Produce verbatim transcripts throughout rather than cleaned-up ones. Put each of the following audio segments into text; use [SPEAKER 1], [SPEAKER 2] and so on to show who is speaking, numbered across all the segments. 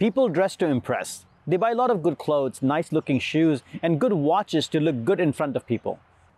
[SPEAKER 1] People dress to impress. They buy a lot of good clothes, nice looking shoes, and good watches to look good in front of people.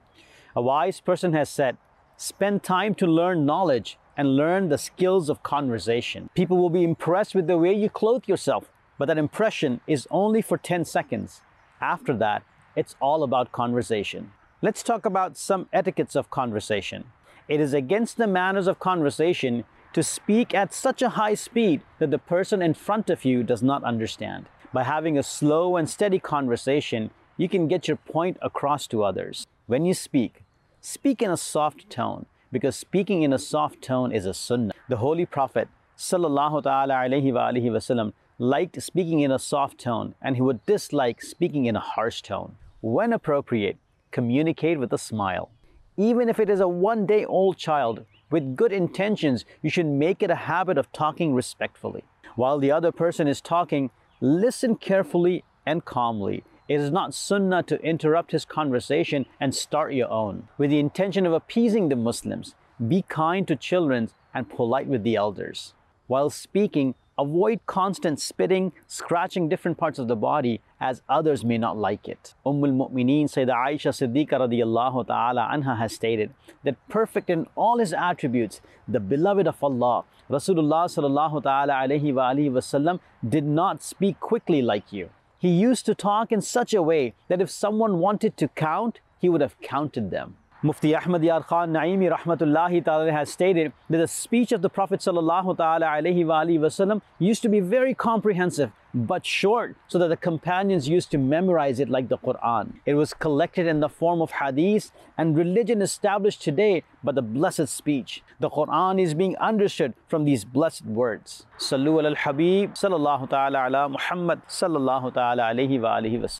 [SPEAKER 1] A wise person has said, spend time to learn knowledge and learn the skills of conversation. People will be impressed with the way you clothe yourself, but that impression is only for ten seconds. After that, it's all about conversation. Let's talk about some etiquettes of conversation. It is against the manners of conversation to speak at such a high speed that the person in front of you does not understand. By having a slow and steady conversation, you can get your point across to others. When you speak, speak in a soft tone, because speaking in a soft tone is a sunnah. The Holy Prophet sallallahu ta'ala alayhi wa alihi wasallam liked speaking in a soft tone, and he would dislike speaking in a harsh tone. When appropriate, communicate with a smile. Even if it is a one-day-old child, with good intentions, you should make it a habit of talking respectfully. While the other person is talking, listen carefully and calmly. It is not sunnah to interrupt his conversation and start your own. With the intention of appeasing the Muslims, be kind to children and polite with the elders. While speaking, avoid constant spitting, scratching different parts of the body, as others may not like it. Umm al-Mu'mineen Sayyidah Aisha Siddiqa radiyallahu ta'ala anha has stated that perfect in all his attributes, the beloved of Allah, Rasulullah sallallahu ta'ala alayhi wa alihi wasallam, did not speak quickly like you. He used to talk in such a way that if someone wanted to count, he would have counted them. Mufti Ahmad Yar Khan Naimi rahmatullahi ta'ala has stated that the speech of the Prophet sallallahu ta'ala alayhi wa alihi wasallam used to be very comprehensive but short, so that the companions used to memorize it like the Quran. It was collected in the form of hadith and religion established today by the blessed speech. The Quran is being understood from these blessed words. Sallu ala al-Habib sallallahu ta'ala ala Muhammad sallallahu ta'ala alayhi wa alihi wasallam.